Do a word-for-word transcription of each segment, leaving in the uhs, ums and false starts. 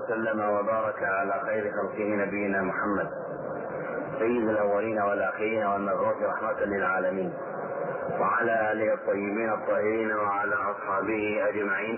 وسلم وبارك على خير خلقه نبينا محمد سيد الأولين والآخرين والمبعوث رحمة للعالمين، وعلى آله الطيبين الطاهرين وعلى أصحابه أجمعين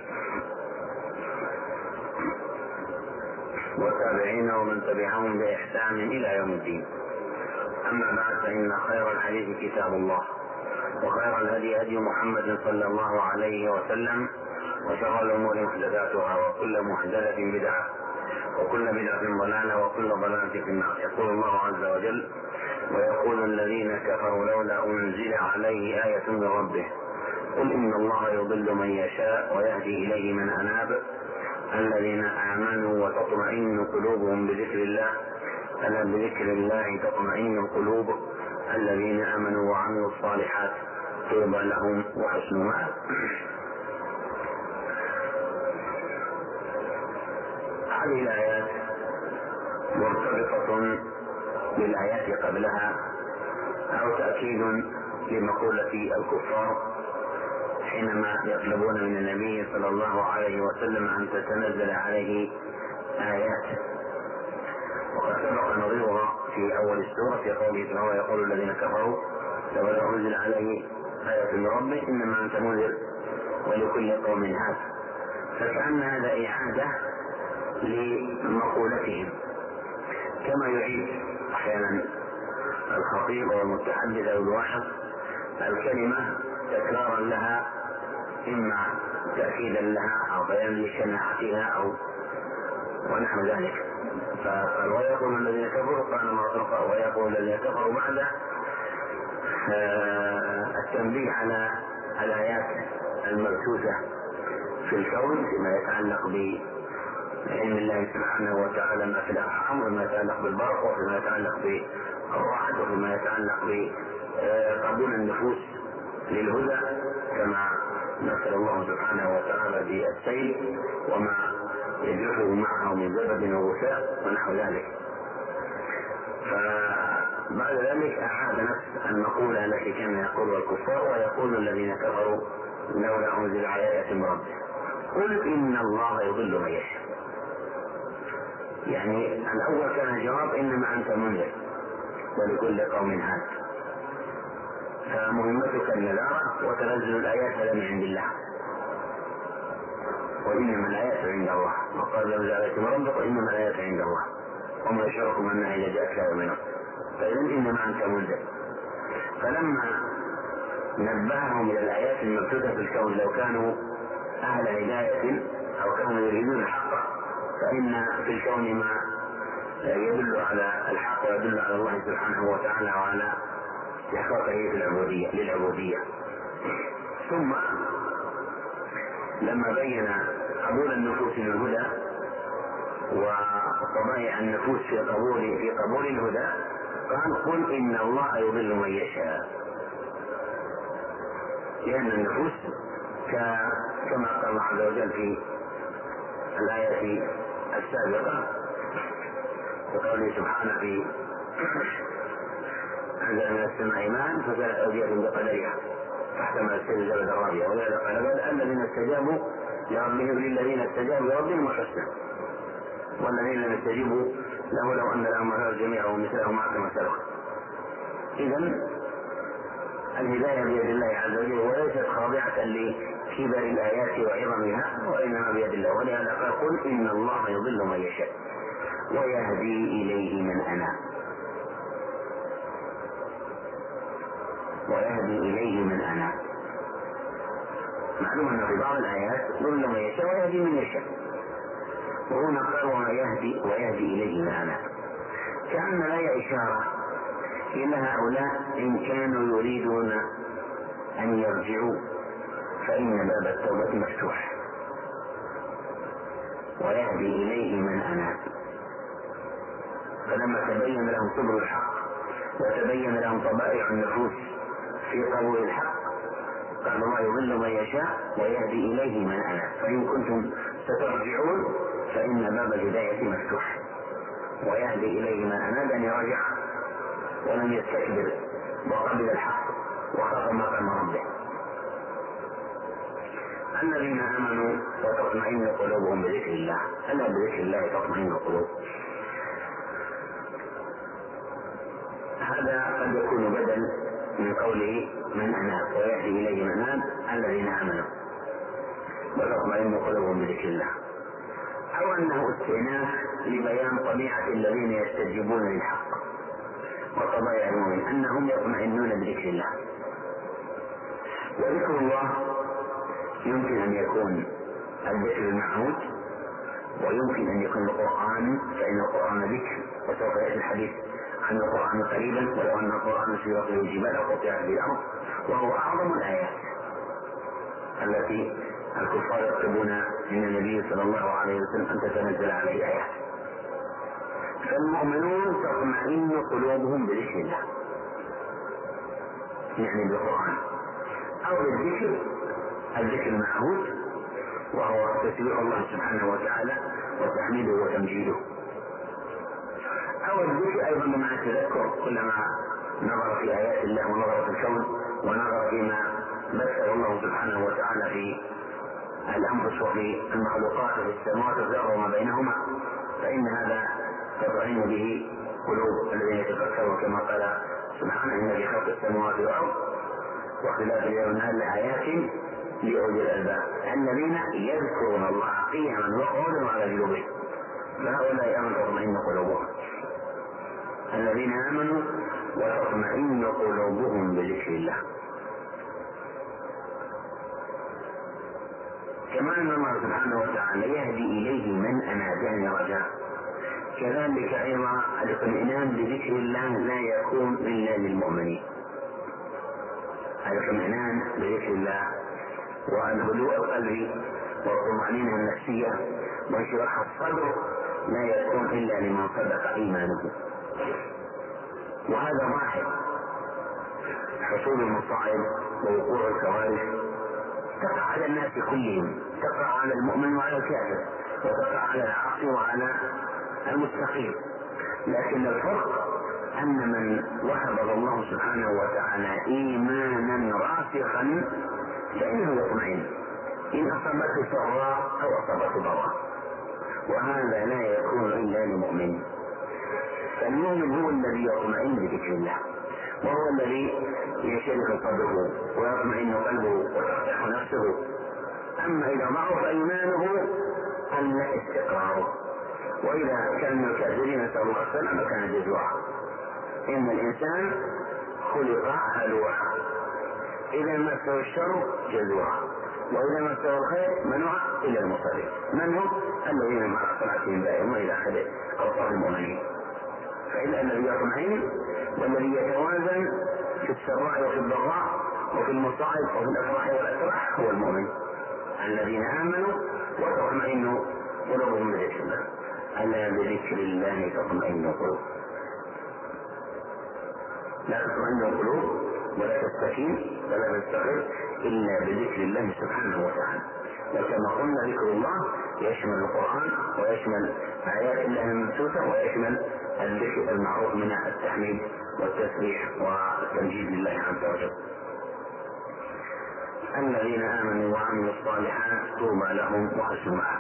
والتابعين ومن تبعهم بإحسان إلى يوم الدين. أما بعد، فإن خير الحديث كتاب الله، وخير الهدي هدي محمد صلى الله عليه وسلم، وشر الأمور محدثاتها، وكل محدثة بدعة، وكل بدعة ضلالة، وكل ضلالة في النار. يقول الله عز وجل: ويقول الذين كفروا لولا أنزل عليه آية من ربه قل إن الله يضل من يشاء ويهدي إليه من أناب الذين آمنوا وتطمئن قلوبهم بذكر الله ألا بذكر الله تطمئن القلوب الذين آمنوا وعملوا الصالحات طوبى لهم وحسن مآب. هذه الآيات مرتبطة بالآيات قبلها، أو تأكيد لمقولة الكفار حينما يطلبون من النبي صلى الله عليه وسلم أن تتنزل عليه آيات. وقد سبق نظيرها في أول السورة في قوله تعالى: ويقول الذين كفروا لولا أنزل عليه آية من ربه إنما أنت منذر ولكل قوم هاد. فكأن هذا إعادة لمقولتهم، كما يعيد أحيانا الخطيب أو المتحدث أو الواحد الكلمة تكرارا لها، إما تأكيدا لها أو بيانا لشناعتها أو ونحو ذلك. فقال: ويقول الذين كفروا قال ما ويقول الذين كفروا بعد التنبيه على الآيات المبثوثة في الكون فيما يتعلق بعلم الله سبحانه وتعالى ما في الأرحام، وما يتعلق بالبرق، وفيما يتعلق بالرعد، وفيما يتعلق بقبول النفوس للهدى كما مثل الله سبحانه وتعالى بالسيل وما يجره معه من زبد وغثاء ونحو ذلك. فبعد ذلك أعاد نفس المقولة التي كان يقول الكفار: ويقول الذين كفروا لولا أنزل على آية من ربه قل إن الله يضل من يشاء. يعني الأول كان الجواب: إنما أنت منذر ولكل قوم هاد، فمهمتك النذارة وتنزل الآيات هذا من عند الله، وإنما الآيات عند الله. وقال: لو جاءت من ربك وإنما الآيات عند الله وما يشعركم أنها إذا جاءت لا يؤمنون. فإذا إنما أنت منذر. فلما نبههم إلى الآيات المبثوثة في الكون، لو كانوا أهل هداية أو كانوا يريدون الحق، فإن في الكون ما يدل على الحق ويدل على الله سبحانه وتعالى وعلى إحقاقه في العبودية للعبودية. ثم لما بين قبول النفوس للهدى وطبائع النفوس في قبول في قبول الهدى قال: قل إن الله يضل من يشاء. لأن النفوس كما قال الله عز وجل في الآية السابقة وقوله سبحانه: في أنزل من السماء ماء فسالت أودية بقدرها فاحتمل السيل زبدا رابيا ولذا قال: بل الذين استجابوا لربهم للذين استجابوا لربهم الحسنى والذين لم يستجيبوا له لو أن لهم هذا الجميع ومثله معه كما سبق. إذن الهداية بيد الله عز وجل، وليست خاضعة لكبر الآيات وعظمها، وإنما بيد الله. ولهذا قال: قل إن الله يضل من يشاء ويهدي إليه من أناب. ويهدي إليه من أناب. معلوم أن في بعض الآيات يضل من يشاء ويهدي من يشاء، وهنا قال: ويهدي ويهدي إليه من أناب. كأن الآية إشارة إلى هؤلاء إن كانوا يريدون أن يرجعوا فإن باب التوبة مفتوح. ويهدي إليه من أناب. فلما تبين لهم سبل الحق وتبين لهم طبائع النفوس في قبول الحق قال: الله يضل من يشاء ويهدي إليه من أناب. فإن كنتم سترجعون فإن باب الهداية مفتوح. ويهدي إليه من أناب أن يرجع ولم يستكبر وقبل الحق وخاف مقام ربه. الذين آمنوا وتطمئن قلوبهم بذكر الله. ألا بذكر الله تطمئن القلوب. هذا قد يكون بدل من قوله من أناب، ويأتي إليه من أناب الذين آمنوا وتطمئن قلوبهم بذكر الله، أو أنه استئناف لبيان طبيعة الذين يستجيبون للحق وطبائع المؤمن أنهم يطمئنون بذكر الله. وذكر الله يمكن أن يكون الذكر المعهود، ويمكن أن يكون القرآن، فإن القرآن ذكر، وسوف يأتي الحديث عن القرآن قريبا، ولو أن القرآن سيرت له الجبال قطعت بالأرض، وهو أعظم الآيات التي الكفار يطلبون من النبي صلى الله عليه وسلم أن تتنزل عليه آيات. فالمؤمنون تطمئن قلوبهم بذكر الله، يعني بالقرآن، أو بالذكر الذكر المعهود وهو تسبيح الله سبحانه وتعالى وتحميده وتمجيده، أو الذكر أيضا بمعنى التذكر، كلما نظر في آيات الله ونظر في الكون ونظر فيما مثل الله سبحانه وتعالى في الأنفس وفي المخلوقات وفي السماوات والأرض وما بينهما، فإن هذا تطمئن به قلوب الذين يتفكرون، كما قال سبحانه إن في خلق السماوات والأرض واختلاف الليل والنهار لآيات لأولي الألباب الذين يذكرون الله قياما وقعودا وعلى جنوبهم، فهؤلاء آمنوا وتطمئن قلوبهم. الذين آمنوا وتطمئن قلوبهم بذكر الله. كما أن الله سبحانه وتعالى يهدي إليه من أناب يعني رجاء، كذلك أيضا الاطمئنان بذكر الله لا يكون إلا للمؤمنين. الاطمئنان بذكر الله والهدوء القلبي والطمأنينة النفسية وانشراح الصدر لا يكون إلا لمن صدق إيمانه. وهذا واحد حصول المصائب ووقوع الكوارث تقع على الناس كلهم، تقع على المؤمن وعلى الكافر، وتقع على العاصي وعلى المستقيم، لكن الفرق أن من وهب الله سبحانه وتعالى إيمانا راسخا فإنه يطمئن إن أصابته سراء أو أصابته ضراء، وهذا لا يكون إلا للمؤمن. فالمؤمن هو الذي يطمئن بذكر الله، وهو الذي يشرح صدره ويطمئن قلبه وترتاح نفسه. أما إذا ضعف إيمانه قل استقراره، وإذا كان من الكافرين نسأل الله السلامة كان جزوعا. إن الإنسان خلق هلوعا، إذا مسه الشر جزوعا، وإذا مسه الخير منوع إلى المصلين. من هم؟ الذين مع صلاتهم دائما إلى آخر أوصاف المؤمنين. فإلا الذي يطمئن والذي يتوازن في السراء وفي الضراء وفي المصائب وفي الأفراح والأسراح هو المؤمن. الذين آمنوا وتطمئن قلوبهم بذكر الله. ألا بذكر الله تطمئن القلوب. لا تطمئن القلوب ولا تستكين ولا تستقر إلا بذكر الله سبحانه وتعالى. وكما قلنا ذكر الله يشمل القرآن ويشمل آيات الله المنسوسة ويشمل الذكر المعروف من التحميد والتسبيح والتمجيد لله عز وجل. الذين آمنوا وعملوا الصالحات طوبى لهم وحسن مآب.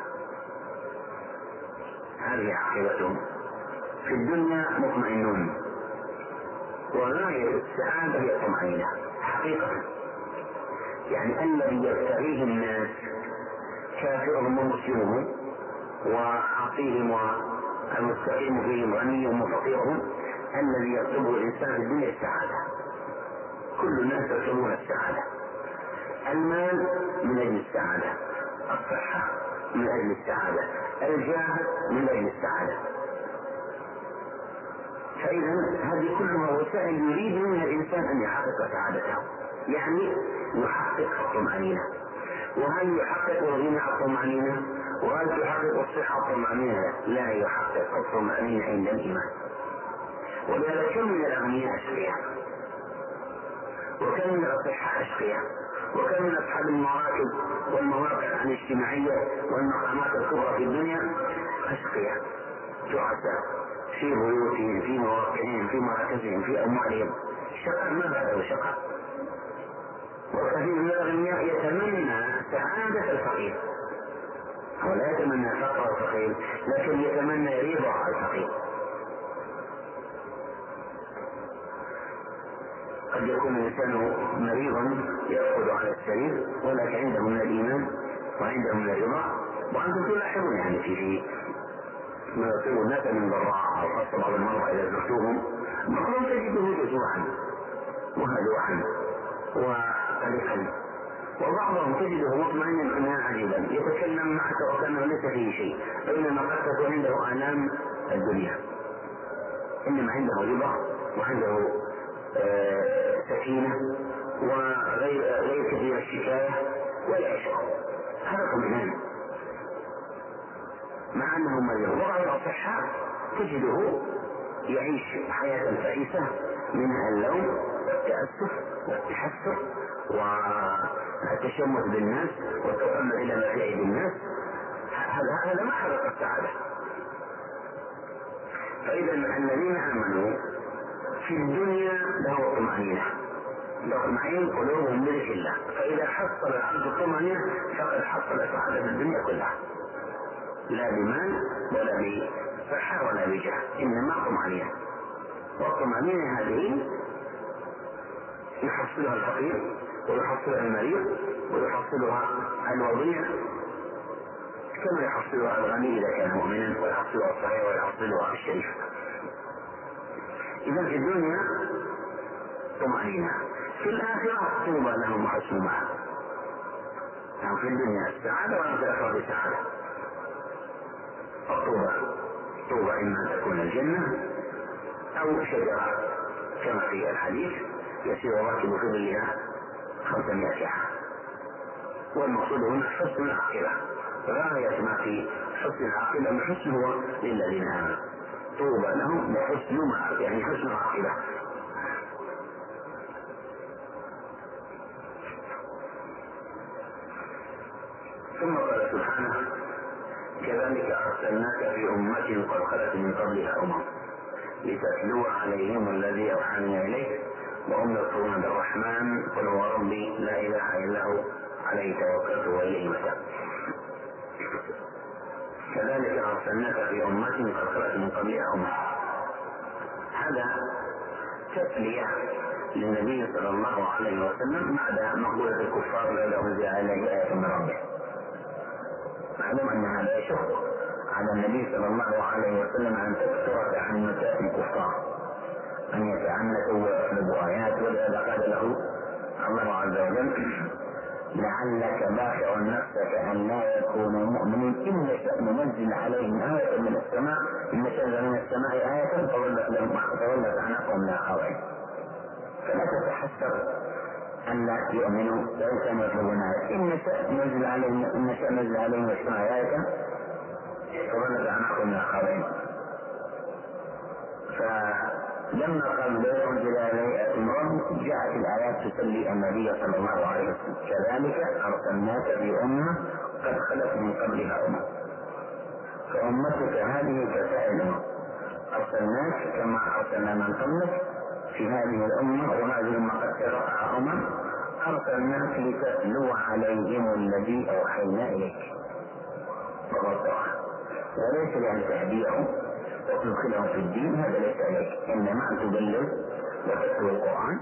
هذه عاقبتهم في الدنيا مطمئنون، وغاية السعادة هي الطمأنينة حقيقة. يعني الذي يبتغيه الناس كافرهم ومسلمهم وعاصيهم والمستقيم فيهم غنيهم وفقيرهم، الذي يطلبه الإنسان في الدنيا السعادة. كل الناس يطلبون السعادة. المال من أجل السعادة، الصحة من أجل السعادة، الجاه من أجل السعادة. فإذا هذه كلها وسائل يريد منها الإنسان أن يحقق سعادته، يعني يحقق الطمأنينة. وهل يحقق الغنى الطمأنينة؟ وهل يحقق الصحة الطمأنينة؟ لا يحقق الطمأنينة إلا الإيمان. ولهذا كم من الأغنياء أشقياء، وكم من الأصحاء أشقياء، وكم من أصحاب المراكب والمواقع الاجتماعية والمقامات الكبرى في الدنيا أشقياء تعسى في بيوتهم في مواقعهم في مراكزهم في أموالهم، شقاء ما بعده شقاء. وكثير من الأغنياء يتمنى سعادة الفقير. هو لا يتمنى فقر الفقير لكن يتمنى رضا الفقير. قد يكون الإنسان مريضا يرقد على السرير ولكن عنده من الإيمان وعنده من الرضا. وأنتم تلاحظون يعني في في ما يصيب الناس من ضراء أو خاصة بعض المرضى إذا زرتوهم بعضهم تجده جزوعا وهلوعا وقلقا، وبعضهم تجده مطمئنا إيمانا عجيبا يتكلم معك وكأنه ليس فيه شيء، بينما قد تكون عنده آلام الدنيا، إنما عنده رضا وعنده آه سكينة وغير كثير الشكاية ولا يشعر. هذا اطمئنان مع أنه مريض. وبعض الأصحاء تجده يعيش حياة تعيسة منها اللوم والتأسف والتحسر والتشمت بالناس والتطلع إلى ما في أيدي الناس. هذا هذا ما حقق السعادة. فإذا الذين آمنوا في الدنيا له الطمأنينة، يطمئن قلوبهم بذكر الله، فإذا حصل العبد الطمأنينة فقد حصل سعادة في الدنيا كلها، لا بمال ولا بصحة ولا بجاه، إنما طمأنينة. والطمأنينة هذه يحصلها الفقير ويحصلها المريض ويحصلها الوضيع كما يحصلها الغني إذا كان مؤمنا، ويحصلها الصحيح ويحصلها الشريف. إذا في الدنيا طمأنينة، في الآخرة طوبى لهم وحسن مآب. يعني في الدنيا السعادة وفي الآخرة السعادة. الطوبى طوبى إما أن تكون الجنة أو شجرة كما في الحديث يسير الراكب في ظلها خمسمائة عام. والمقصود هنا حسن العاقبة، غاية ما في حسن العاقبة. الحسن هو للذين آمنوا، طوبى لهم وحسن مآب يعني حسن العاقبة. ثم قال سبحانه: كذلك أرسلناك في أمة قد خلت من قبلها أمم لتتلو عليهم الذي أوحينا إليك وهم يكفرون بالرحمن قل هو ربي لا إله إلا هو عليه توكلت وإليه متاب. كذلك أرسلناك في أمة قد خلت من قبلها أمم. هذا تسلية للنبي صلى الله عليه وسلم بعد مقولة الكفار لولا أنزل عليه آية من ربه. معلوم أن هذا يشق على النبي صلى الله عليه وسلم أن تكثر تعنتات الكفار، أن يتعنتوا ويطلبوا آيات. ولهذا قال له الله عز وجل: لعلك باخع نفسك أن لا يكونوا مؤمنين إن نشأ ننزل عليهم آية من السماء إن نشأ من السماء آية فولت لهم فولت عناقهم لا خوف. فلا تتحسر أن لا يؤمنوا لو كانوا يطلبون آية. إن نشأ ننزل عليهم إن نشأ ننزل عليهم السماء آية فولت عناقهم لا خوف. فلما قال لا أنزل عليه آية من ربك جاءت الآيات تسلي النبي صلى الله عليه وسلم: كذلك أرسلناك في أمة قد خلت من قبلها أمة. فأمتك هذه كسائر الأمم، أرسلناك كما أرسلنا من قبلك في هذه الأمة وهذه الأمة قد تركها أمم، أرسلناك لتتلو عليهم الذي أوحينا إليك وغطاها، وليس لأن تهديهم وتدخلهم في الدين، هذا ليس عليك، إنما أن تبلغ وتتلو القرآن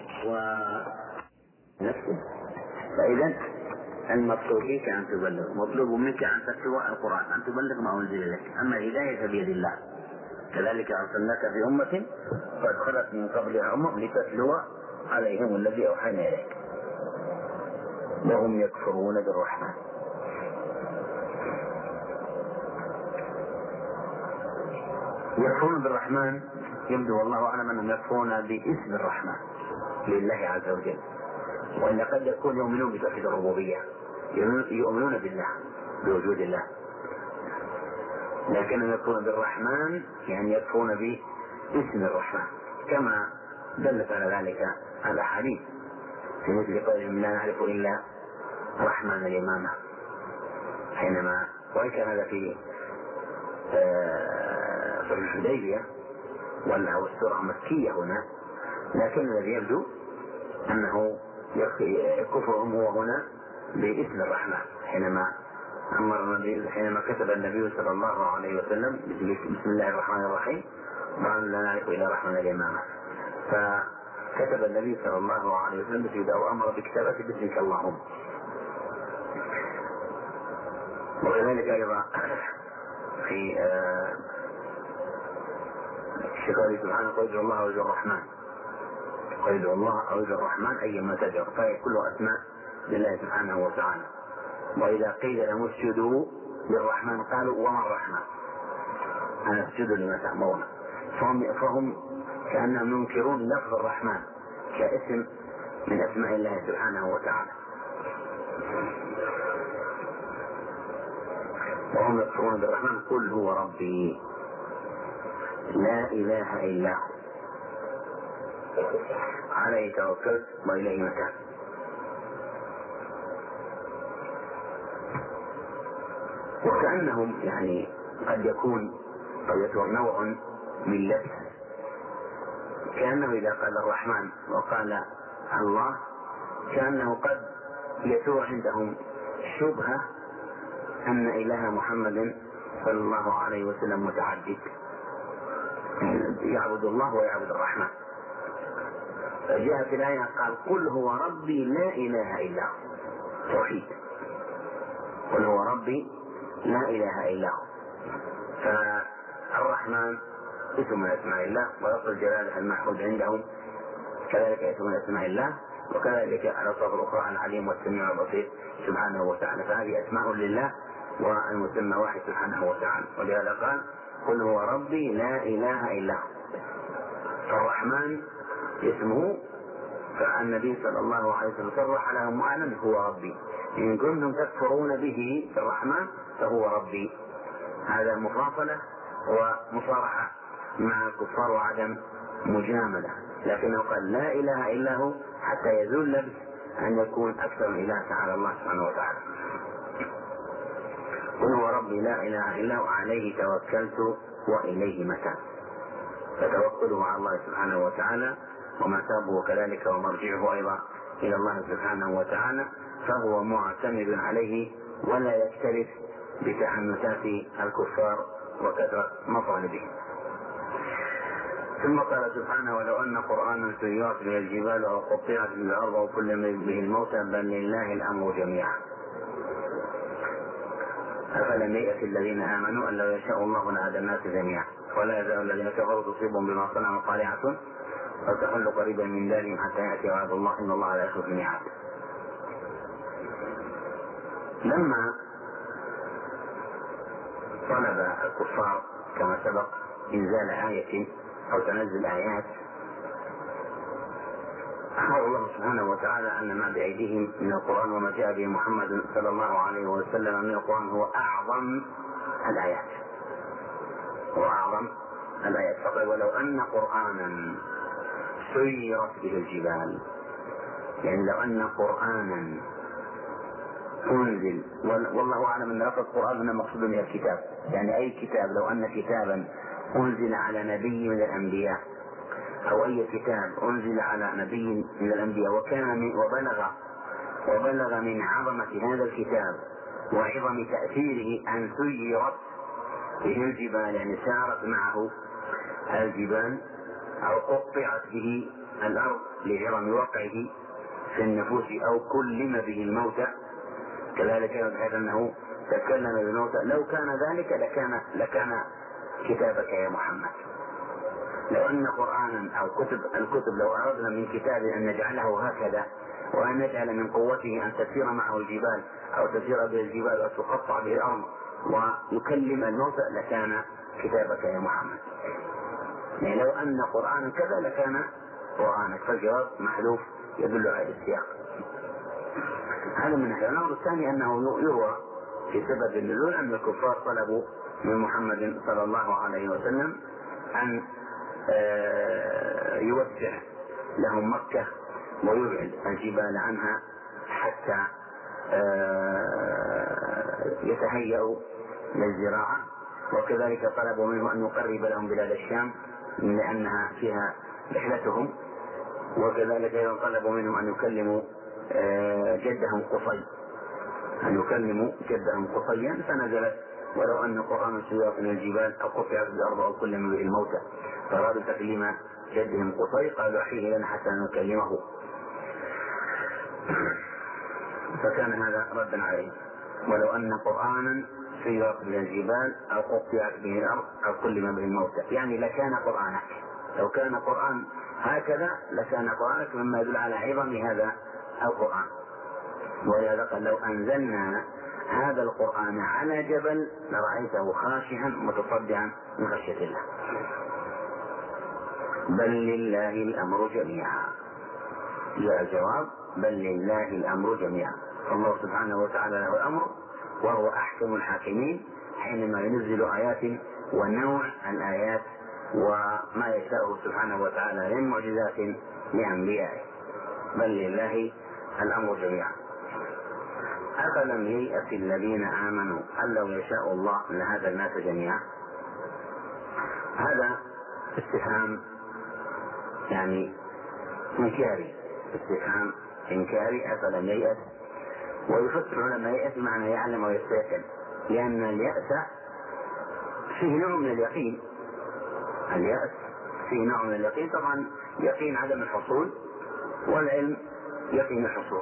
ونفسه. فإذا المطلوب فيك أن تبلغ، مطلوب منك أن تتلو القرآن، أن تبلغ ما أنزل إليك. أما الهداية بيد الله. كذلك أرسلناك في أمة قد خلت من قبلها أمم لتتلو عليهم الذي أوحينا إليك وهم يكفرون بالرحمن. يكفرون بالرحمن يبدو والله أعلم أنهم يكفرون باسم الرحمن لله عز وجل، وإن قد يكون يؤمنون بتوحيد الربوبية، يؤمنون بالله بوجود الله، لكن يكفرون بالرحمن يعني يكفرون باسم الرحمن، كما دلت على ذلك الأحاديث في مثل قولهم لا نعرف إلا رحمن الإمامة، حينما وإن كان هذا في في الحديبية والسورة مكية هنا، لكن الذي يبدو أنه كفرهم هو هنا باسم الرحمن حينما أمر النبي حينما كتب النبي صلى الله عليه وسلم بسم الله الرحمن الرحيم قال لا نعرف إلى رحمن الإمامة، فكتب النبي صلى الله عليه وسلم بسيده أو أمر بكتابة باسمك اللهم. وكذلك أيضا في قوله سبحانه قل ادعوا الله وادعوا الرحمن، قل ادعوا الله أو ادعوا الرحمن أيما تدعوا، فهي كلها أسماء لله سبحانه وتعالى. وإذا قيل لهم اسجدوا للرحمن قالوا وما الرحمن؟ أنا اسجد لما تأمرون. فهم, فهم كأنهم ينكرون لفظ الرحمن كاسم من أسماء الله سبحانه وتعالى، وهم يكفرون بالرحمن قل هو ربي لا إله إلا هو عليه توكلت وإليه متاب. وكأنهم يعني قد يكون قد يكون نوع من لبس، كأنه إذا قال الرحمن وقال الله كأنه قد يثور عندهم شبهة أن إله محمد صلى الله عليه وسلم متعدد، يعبد الله ويعبد الرحمن. فجاء في الآية قال قل هو ربي لا إله إلا هو، توحيد، قل هو ربي لا إله إلا هو. فالرحمن اسم من أسماء الله، ولفظ الجلالة المحمود عندهم كذلك اسم من أسماء الله، وكذلك الألفاظ الأخرى العليم والسميع والبصير سبحانه وتعالى، فهذه أسماء لله والمسمى واحد سبحانه وتعالى. ولهذا قال قل هو ربي لا إله إلا هو. فالرحمن اسمه، فالنبي صلى الله عليه وسلم صرح لهم واعلم هو ربي، إن كنتم تكفرون به في الرحمن فهو ربي. هذا مفاصلة ومصارحة مع الكفار وعدم مجاملة، لكنه قال لا إله إلا هو حتى يزول لبس أن يكون أكثر من إله تعالى الله سبحانه وتعالى. قل هو ربي لا إله إلا هو عليه توكلت وإليه متاب. فتوكله على الله سبحانه وتعالى ومتابه كذلك ومرجعه أيضا إلى الله سبحانه وتعالى، فهو معتمد عليه ولا يكترث بتعنتات الكفار وكثرة مطالبهم. ثم قال سبحانه ولو أن قرآنا سيرت به الجبال أو قطعت به الأرض أو كلم به الموتى بل لله الأمر جميعا أفلم يأت الذين آمنوا أن لو يشاء الله لهدى الناس جميعا ولا يزال الذين كفروا تصيبهم بما صنعوا قارعة فتحل قريبا من دارهم حتى يأتي وعد الله إن الله لا يخلف الميعاد. لما طلب الكفار كما سبق إنزال آية أو تنزل آيات، أخبر الله سبحانه وتعالى أن ما بأيديهم من القرآن وما جاء به محمد صلى الله عليه وسلم من القرآن هو أعظم الآيات وأعظم الآيات. فقال ولو أن قرآنا سيرت به الجبال، يعني لو أن قرآنا أنزل، والله أعلم أن لفظ القرآن هنا مقصود من الكتاب، يعني أي كتاب، لو أن كتابا أنزل على نبي من الأنبياء أو أي كتاب أنزل على نبي من الأنبياء وكان من وبلغ وبلغ من عظمة هذا الكتاب وعظم تأثيره أن سيرت به الجبال، يعني سارت معه الجبال، أو قطعت به الأرض لعظم وقعه في النفوس، أو كلم به الموتى كذلك بحيث أنه تكلم بالموتى، لو كان ذلك لكان لكان كتابك يا محمد. لو أن قرآنا أو كتب الكتب لو أردنا من كتاب أن نجعله هكذا وأن نجعل من قوته أن تسير معه الجبال أو تسير به الجبال أو تقطع به الأرض ويكلم الموتى لكان كتابك يا محمد. يعني لو أن قرآنا كذا لكان قرآنك، فالجواب محذوف يدل على السياق. هذا من ناحية. الأمر الثاني أنه يروى في سبب النزول أن الكفار طلبوا من محمد صلى الله عليه وسلم أن يوسع لهم مكة ويبعد الجبال عنها حتى يتهيأوا للزراعة، وكذلك طلبوا منه أن يقرب لهم بلاد الشام لأنها فيها رحلتهم، وكذلك أيضا طلبوا منهم أن يكلموا جدهم قصي أن يكلموا جدهم قصيا فنزلت ولو أن قرآنا سيرت من الجبال أو قطعت الأرض أو كلم به الموتى، فأرادوا تكليم جدهم قصي قالوا أحيه لنا حتى نكلمه، فكان هذا ردا عليه. ولو أن قرآنا سيرت من الجبال أو قطعت به الأرض أو كلم به الموتى، يعني لكان قرآنك، لو كان قرآن هكذا لكان قرآنك، مما يدل على عظم هذا القرآن. ولهذا قال لو أنزلنا هذا القرآن على جبل لرأيته خاشعا متصدعا من خشية الله. بل لله الأمر جميعا، جاء الجواب بل لله الأمر جميعا، الله سبحانه وتعالى له الأمر وهو أحكم الحاكمين حينما ينزل آيات ونوع الآيات وما يشاء سبحانه وتعالى من معجزات لأنبيائه. بل لله الأمر جميعا. أفلم ييأس الذين آمنوا أن لو يشاء الله لهدى الناس جميعا؟ هذا استفهام يعني إنكاري، استفهام إنكاري. أفلم ييأس، ويفسر لما ييأس بمعنى يعلم ويستيقن، لأن اليأس فيه نوع من اليقين، اليأس فيه نوع من اليقين، طبعا يقين عدم الحصول والعلم يقين الحصول.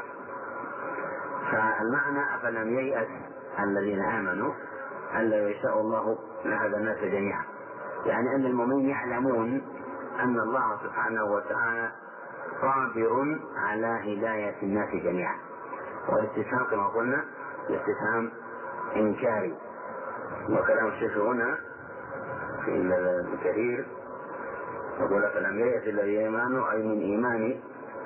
فالمعنى أفلم ييأس الذين آمنوا أن لو يشاء الله لهدى الناس جميعا، يعني أن المؤمنين يعلمون أن الله سبحانه وتعالى قادر على هداية الناس جميعا. والاستفهام كما قلنا استفهام إنكاري. وكلام الشيخ هنا في الكثير يقول فلم ييأس الذين آمنوا أي من إيمان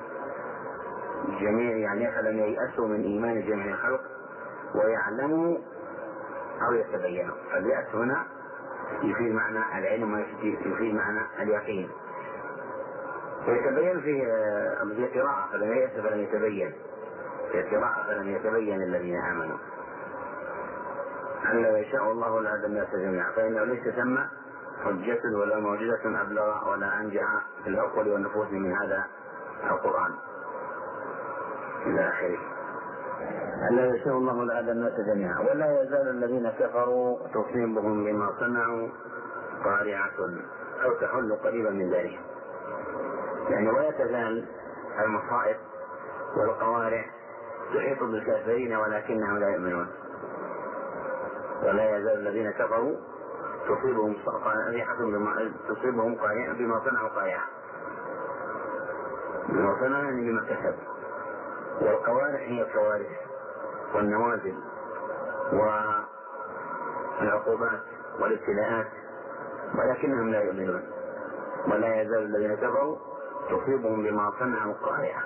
جميع، يعني فلم ييأسوا من إيمان جميع الخلق ويعلموا أو يتبينوا. فاليأس هنا يفيد معنى العلم ويفيد معنى اليقين. ويتبين في قراءة فلم ييأس فلم يتبين، في قراءة فلم يتبين الذين آمنوا أن لو يشاء الله لهدى الناس جميعا، فإنه ليس ثم حجة ولا معجزة أبلغ ولا أنجع في العقول والنفوس من هذا القرآن إلى آخره. أن لو يشاء الله لهدى الناس جميعا. ولا يزال الذين كفروا تصيبهم بما صنعوا قارعة أو تحل قريبا من ذلك، يعني ولا تزال المصائب والقوارع تحيط بالكافرين ولكنهم لا يؤمنون. ولا يزال الذين كفروا تصيبهم بما تصيبهم بما صنعوا قارعة، بما صنعوا يعني بما كسبوا. والقوارع هي الكوارث والنوازل والعقوبات والابتلاءات ولكنهم لا يؤمنون. ولا يزال الذين كفروا تصيبهم بما صنعوا قارعة.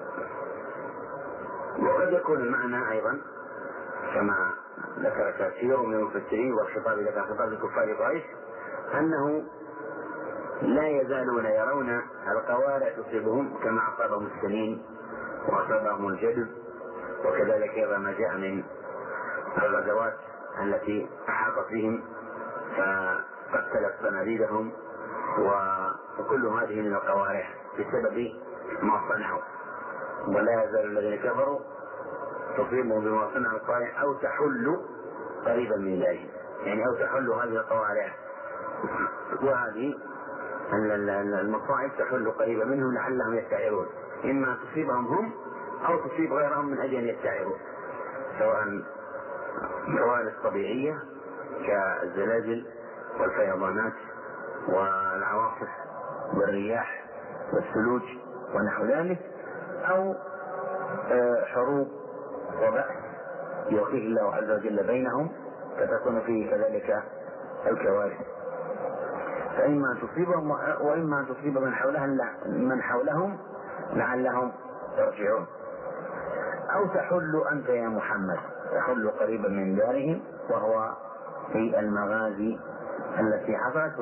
وقد يكون المعنى أيضا كما ذكر كثير من المفسرين والخطاب إذا كان خطاب الكفار قريش أنه لا يزالون يرون القوارع تصيبهم كما أصابهم السنين وأصابهم الجدب، وكذلك أيضا ما جاء من الغزوات التي أحاطت بهم فقتلت صناديدهم، وكل هذه من القوارع بسبب ما صنعوا. ولا يزال الذين كفروا تصيبهم بما صنعوا قارعة أو تحل قريبا من ذلك، يعني أو تحل هذه القوارع وهذه المصائب تحل قريبا منهم لعلهم يستعيرون، إما تصيبهم هم أو تصيب غيرهم من أجل أن يستعيروا، سواء كوارث طبيعية كالزلازل والفيضانات والعواصف والرياح والثلوج ونحو ذلك، أو حروب وبأس يوقيه الله عز وجل بينهم فتكون فيه كذلك الكوارث. فإما تصيبهم وإما تصيب من حولهم من حولهم لعلهم يرجعون. أو تحل أنت يا محمد، تحل قريبا من دارهم، وهو في المغازي التي حصلت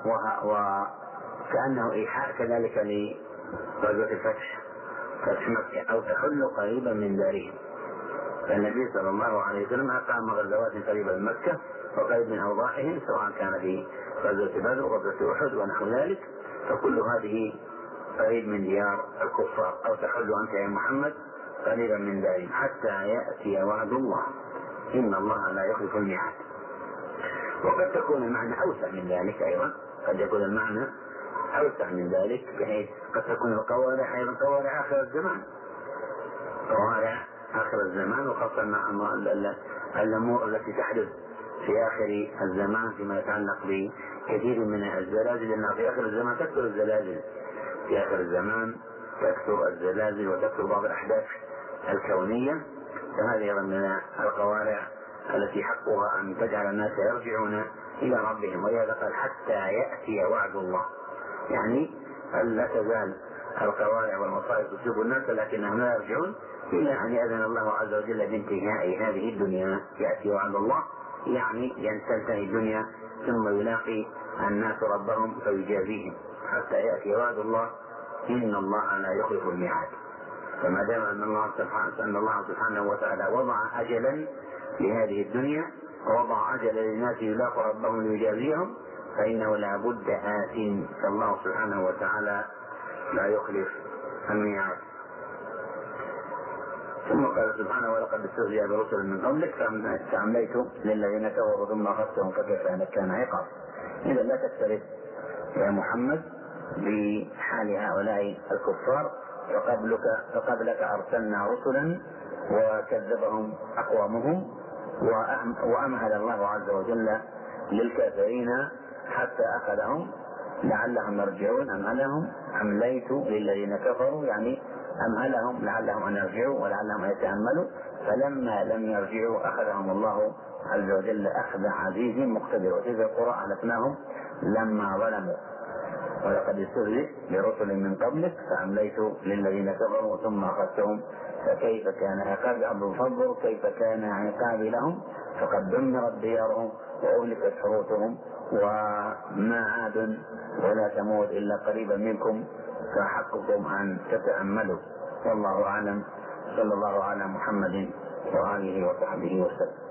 وكأنه إيحاء كذلك لغزوة الفتح فتح مكة. أو تحل قريبا من دارهم، فالنبي صلى الله عليه وسلم أقام غزوات قريبة من مكة وقريب من أوضاعهم، سواء كان في غزوة بدر وغزوة أحد ونحو ذلك، فكل هذه قريب من ديار الكفار. أو تحل أنت يا محمد قريبا من ذلك حتى يأتي وعد الله إن الله لا يخلف الميعاد. وقد تكون المعنى أوسع من ذلك أيضا، قد يكون المعنى أوسع من ذلك، بحيث قد تكون القوارع أيضا قوارع آخر الزمان، قوارع آخر الزمان، وخاصة مع الأمور التي تحدث في آخر الزمان فيما يتعلق بكثير من الزلازل، لأن في آخر الزمان تكثر الزلازل، في آخر الزمان تكثر الزلازل وتكثر بعض الأحداث الكونية، فهذه أيضا من القوارع التي حقها أن تجعل الناس يرجعون إلى ربهم. ولهذا قال حتى يأتي وعد الله، يعني لا تزال القوارع والمصائب تصيب الناس لكنهم لا يرجعون إلا أن يأذن الله عز وجل بانتهاء هذه الدنيا. يأتي وعد الله يعني تنتهي الدنيا ثم يلاقي الناس ربهم فيجازيهم. حتى يأتي وعد الله إن الله لا يخلف الميعاد. فما دام أن الله سبحانه أن الله سبحانه وتعالى وضع أجلا لهذه الدنيا ووضع أجلا للناس يلاقوا ربهم ليجازيهم، فإنه لا بد آت، فالله سبحانه وتعالى لا يخلف الميعاد. ثم قال سبحانه ولقد استهزئ برسل من قبلك فأمليت للذين كفروا ثم أخذتهم فكيف كان عقاب. إذا لا تكترث يا محمد بحال هؤلاء الكفار، فقبلك, فقبلك أرسلنا رسلا وكذبهم أقوامهم، وأمهل الله عز وجل للكافرين حتى أخذهم لعلهم يرجعون. أمهلهم أمليت للذين كفروا يعني أمهلهم لعلهم أن يرجعوا ولعلهم أن يتأملوا، فلما لم يرجعوا أخذهم الله عز وجل أخذ عزيز مقتدر. وفي القرآن أهلكناهم لما ظلموا ولقد استهزئ برسل من قبلك فأمليت للذين كفروا ثم أخذتهم فكيف كان عقابي. أمر فانظر كيف كان عقابي لهم، فقد دمرت ديارهم وأهلكت حروثهم وما عاد ولا تموت إلا قريبا منكم، فحقكم أن تتأملوا. والله أعلم. صلى الله على محمد وآله وصحبه وسلم.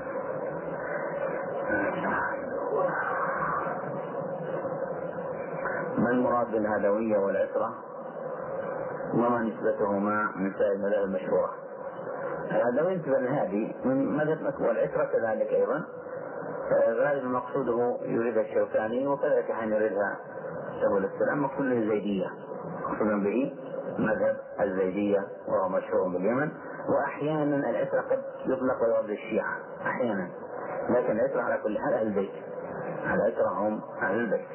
ما المراد بالهدوية والعترة وما نسبتهما من سائر المذاهب المشهورة؟ الهدوية نسبة الهادي من مذهب مكة، والعترة كذلك أيضا غالب مقصوده يريد الشوكاني وكذلك حين يريدها سبل السلام مقصود الزيدية، مقصود به مذهب الزيدية وهو مشهور باليمن. وأحيانا العترة قد يطلق ويرد الشيعة أحيانا، لكن العترة على كل حال أهل البيت، العترة هم أهل البيت.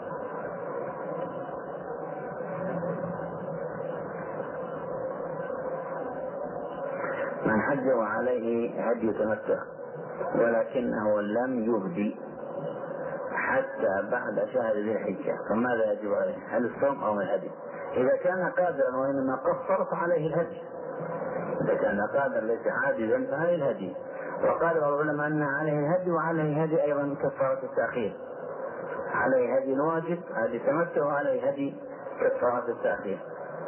من حج وعليه هدي تمتع ولكنه لم يهدي حتى بعد شهر ذي الحجة، فماذا يجب عليه؟ هل الصوم أو الهدي؟ إذا كان قادرا وإنما قصر فعليه الهدي، إذا كان قادرا ليس عاجزا فعليه الهدي. وقال بعض العلماء أن عليه الهدي وعليه هدي أيضا كفارة التأخير، عليه هدي الواجب هدي تمتع وعليه هدي كفارة التأخير.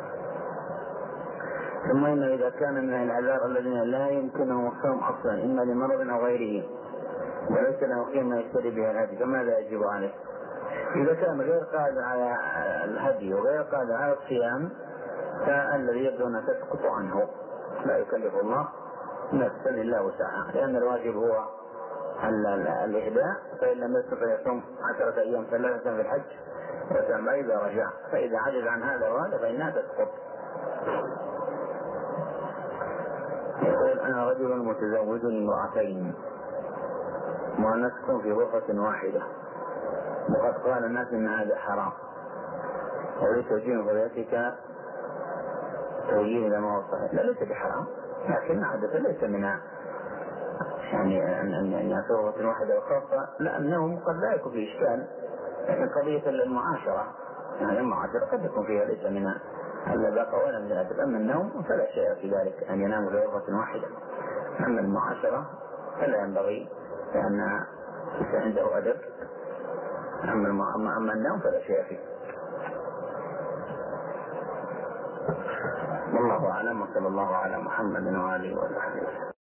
ثم إنه إذا كان من العذاب الذين لا يمكنهم الصوم أصلا إما لمرض أو غيره وليس له قيمة يشتري بها الهدي، فماذا يجب عليه؟ إذا كان غير قادر على الهدي وغير قادر على الصيام فالذي يبدو أن تسقط عنه، لا يكلف الله نفسا إلا وسعها، لأن الواجب هو الإهداء، فإن لم يستطع يصوم عشرة أيام ثلاثة في الحج وسام إذا رجع، فإذا عجز عن هذا وهذا فإنها تسقط. يقول أنا رجل متزوج امرأتين ونسكن في غرفة واحدة، وقد قال الناس إن هذا حرام، وليس توجيه قضيتك توجيه إلى ما هو صحيح. لا، ليس بحرام، لكن عادة ليس منها يعني أن يكون غرفة واحدة وخاصة، لأنه قد لا يكون في إشكال، لكن قضية المعاشرة يعني المعاشرة قد يكون فيها ليس منها اللباقة ولا من الأدب. أما النوم فلا شيء في ذلك أن ينام في غرفة واحدة، أما المعاشرة فلا ينبغي لأن ليس عنده أدب، أما, أما النوم فلا شيء فيه. والله أعلم، وصلى الله على محمد وآله وصحبه.